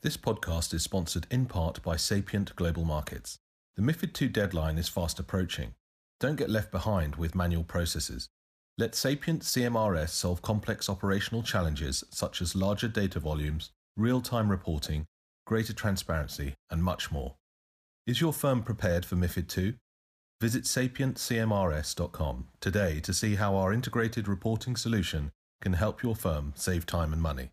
This podcast is sponsored in part by Sapient Global Markets. The MiFID II deadline is fast approaching. Don't get left behind with manual processes. Let Sapient CMRS solve complex operational challenges such as larger data volumes, real-time reporting, greater transparency, and much more. Is your firm prepared for MiFID II? Visit sapientcmrs.com today to see how our integrated reporting solution can help your firm save time and money.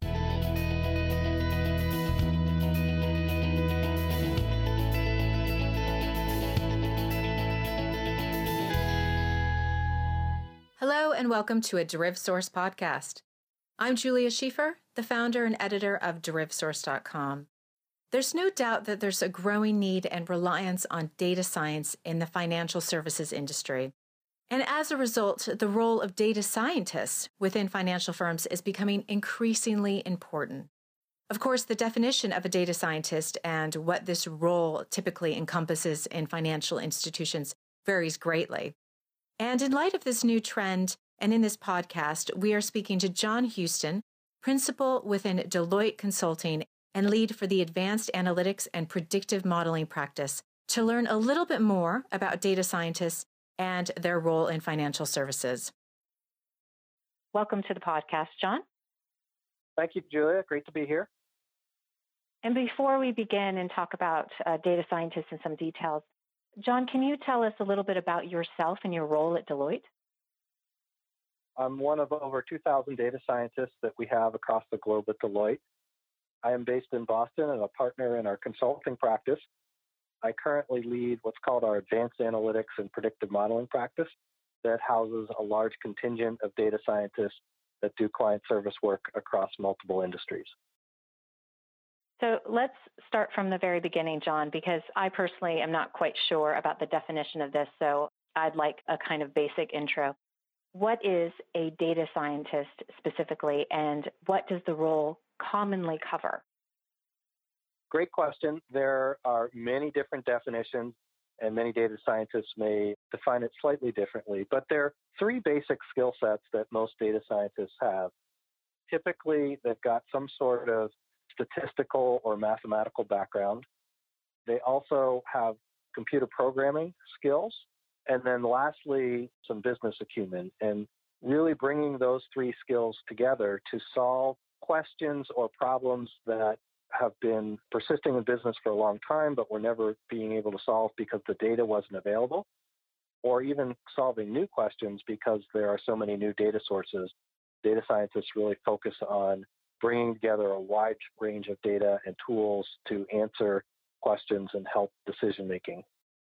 Hello and welcome to a DerivSource podcast. I'm Julia Schiefer, the founder and editor of DerivSource.com. There's no doubt that there's a growing need and reliance on data science in the financial services industry. And as a result, the role of data scientists within financial firms is becoming increasingly important. Of course, the definition of a data scientist and what this role typically encompasses in financial institutions varies greatly. And in light of this new trend, and in this podcast, we are speaking to John Houston, principal within Deloitte Consulting and lead for the Advanced Analytics and Predictive Modeling practice, to learn a little bit more about data scientists and their role in financial services. Welcome to the podcast, John. Thank you, Julia. Great to be here. And before we begin and talk about data scientists in some details, John, can you tell us a little bit about yourself and your role at Deloitte? I'm one of over 2,000 data scientists that we have across the globe at Deloitte. I am based in Boston and a partner in our consulting practice. I currently lead what's called our Advanced Analytics and Predictive Modeling practice that houses a large contingent of data scientists that do client service work across multiple industries. So let's start from the very beginning, John, because I personally am not quite sure about the definition of this, so I'd like a kind of basic intro. What is a data scientist specifically, and what does the role commonly cover? Great question. There are many different definitions, and many data scientists may define it slightly differently, but there are three basic skill sets that most data scientists have. Typically, they've got some sort of statistical or mathematical background. They also have computer programming skills. And then lastly, some business acumen, and really bringing those three skills together to solve questions or problems that have been persisting in business for a long time, but were never being able to solve because the data wasn't available, or even solving new questions because there are so many new data sources. Data scientists really focus on bringing together a wide range of data and tools to answer questions and help decision-making.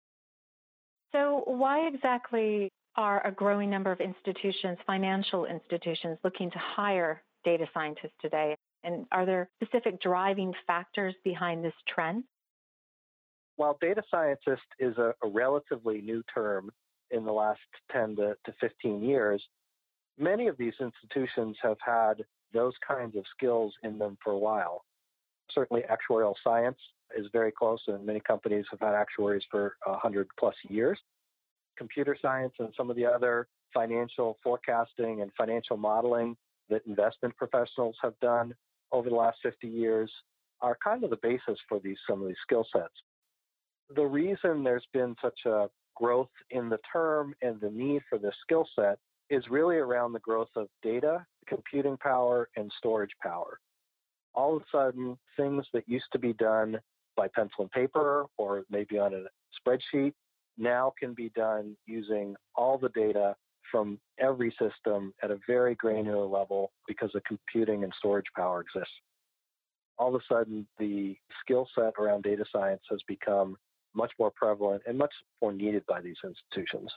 So why exactly are a growing number of institutions, financial institutions, looking to hire data scientists today? And are there specific driving factors behind this trend? While data scientist is a relatively new term in the last 10 to 15 years, many of these institutions have had those kinds of skills in them for a while. Certainly actuarial science is very close, and many companies have had actuaries for 100 plus years. Computer science and some of the other financial forecasting and financial modeling that investment professionals have done over the last 50 years are kind of the basis for some of these skill sets. The reason there's been such a growth in the term and the need for this skill set is really around the growth of data, computing power, and storage power. All of a sudden, things that used to be done by pencil and paper or maybe on a spreadsheet now can be done using all the data from every system at a very granular level because the computing and storage power exists. All of a sudden, the skill set around data science has become much more prevalent and much more needed by these institutions.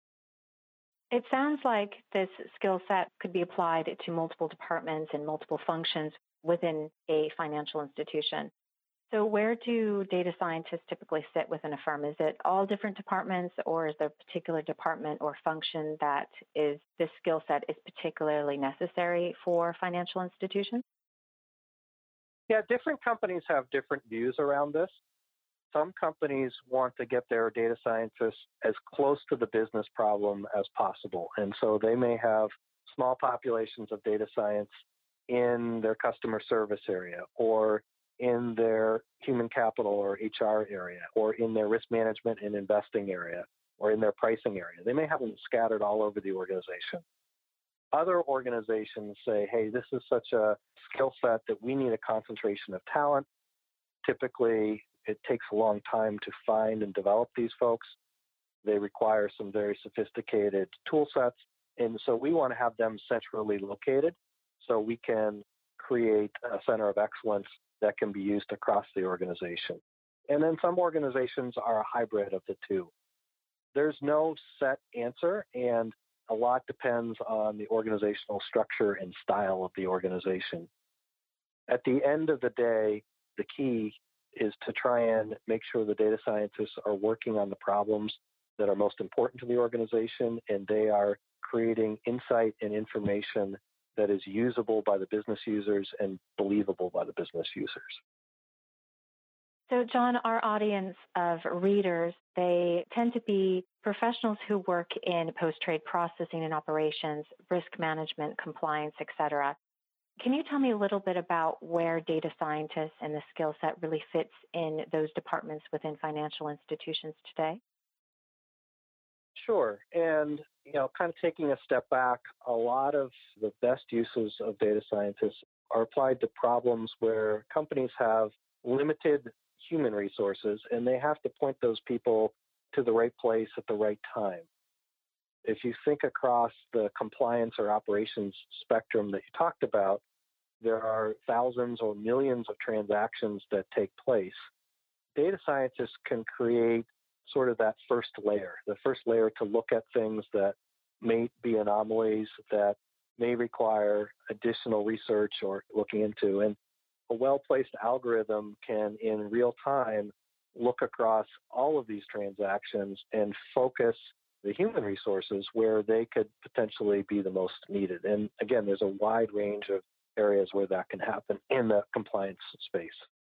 It sounds like this skill set could be applied to multiple departments and multiple functions within a financial institution. So where do data scientists typically sit within a firm? Is it all different departments, or is there a particular department or function that this skill set is particularly necessary for financial institutions? Yeah, different companies have different views around this. Some companies want to get their data scientists as close to the business problem as possible. And so they may have small populations of data science in their customer service area or in their human capital or HR area, or in their risk management and investing area, or in their pricing area. They may have them scattered all over the organization. Other organizations say, hey, this is such a skill set that we need a concentration of talent. Typically, it takes a long time to find and develop these folks. They require some very sophisticated tool sets. And so we want to have them centrally located so we can create a center of excellence that can be used across the organization. And then some organizations are a hybrid of the two. There's no set answer, and a lot depends on the organizational structure and style of the organization. At the end of the day, the key is to try and make sure the data scientists are working on the problems that are most important to the organization, and they are creating insight and information that is usable by the business users and believable by the business users. So, John, our audience of readers, they tend to be professionals who work in post-trade processing and operations, risk management, compliance, et cetera. Can you tell me a little bit about where data scientists and the skill set really fits in those departments within financial institutions today? Sure. And, kind of taking a step back, a lot of the best uses of data scientists are applied to problems where companies have limited human resources and they have to point those people to the right place at the right time. If you think across the compliance or operations spectrum that you talked about, there are thousands or millions of transactions that take place. Data scientists can create sort of that first layer, the first layer to look at things that may be anomalies, that may require additional research or looking into. And a well-placed algorithm can, in real time, look across all of these transactions and focus the human resources where they could potentially be the most needed. And again, there's a wide range of areas where that can happen in the compliance space.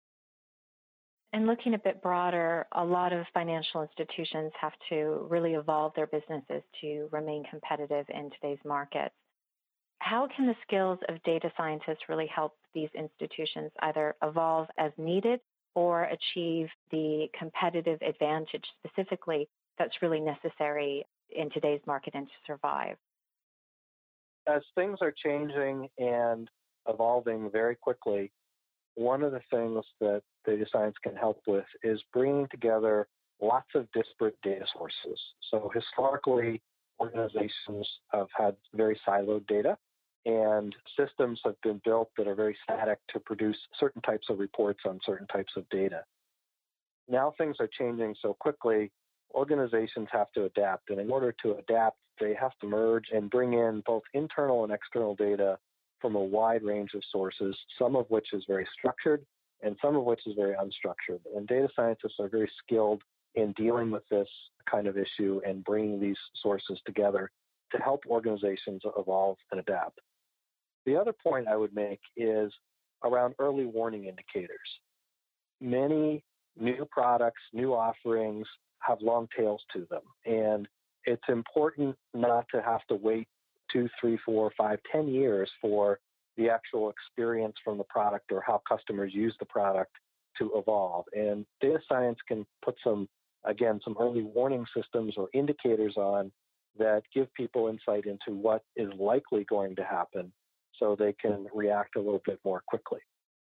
And looking a bit broader, a lot of financial institutions have to really evolve their businesses to remain competitive in today's markets. How can the skills of data scientists really help these institutions either evolve as needed or achieve the competitive advantage specifically that's really necessary in today's market and to survive? As things are changing and evolving very quickly, one of the things that data science can help with is bringing together lots of disparate data sources. So historically, organizations have had very siloed data, and systems have been built that are very static to produce certain types of reports on certain types of data. Now things are changing so quickly, organizations have to adapt. And in order to adapt, they have to merge and bring in both internal and external data from a wide range of sources, some of which is very structured and some of which is very unstructured. And data scientists are very skilled in dealing with this kind of issue and bringing these sources together to help organizations evolve and adapt. The other point I would make is around early warning indicators. Many new products, new offerings have long tails to them. And it's important not to have to wait 2, 3, 4, 5, 10 years for the actual experience from the product or how customers use the product to evolve. And data science can put some early warning systems or indicators on that give people insight into what is likely going to happen so they can react a little bit more quickly.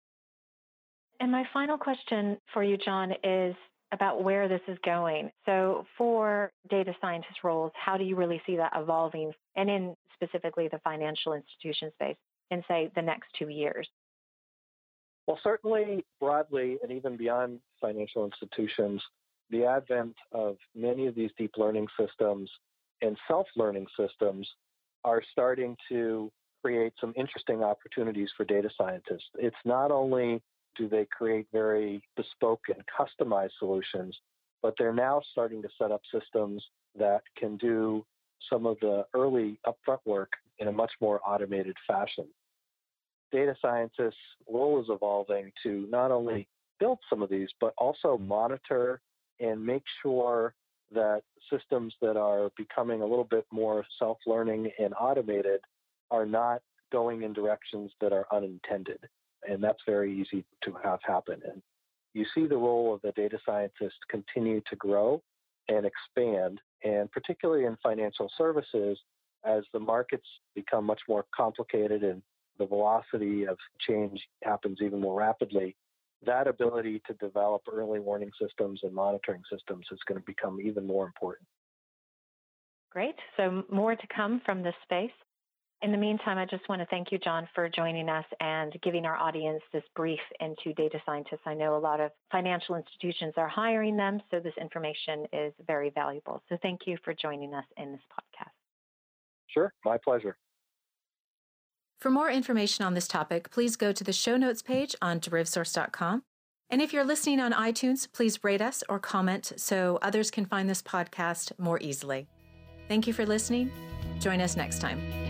And my final question for you, John, is about where this is going. So for data scientist roles, how do you really see that evolving, and in specifically the financial institution space, in, say, the next 2 years? Well, certainly broadly and even beyond financial institutions, the advent of many of these deep learning systems and self-learning systems are starting to create some interesting opportunities for data scientists. It's not only do they create very bespoke and customized solutions, but they're now starting to set up systems that can do some of the early upfront work in a much more automated fashion. Data scientists' role is evolving to not only build some of these, but also monitor and make sure that systems that are becoming a little bit more self-learning and automated are not going in directions that are unintended. And that's very easy to have happen. And you see the role of the data scientist continue to grow and expand, and particularly in financial services, as the markets become much more complicated and the velocity of change happens even more rapidly, that ability to develop early warning systems and monitoring systems is going to become even more important. Great. So more to come from this space. In the meantime, I just want to thank you, John, for joining us and giving our audience this brief into data scientists. I know a lot of financial institutions are hiring them, so this information is very valuable. So thank you for joining us in this podcast. Sure, my pleasure. For more information on this topic, please go to the show notes page on DerivSource.com. And if you're listening on iTunes, please rate us or comment so others can find this podcast more easily. Thank you for listening. Join us next time.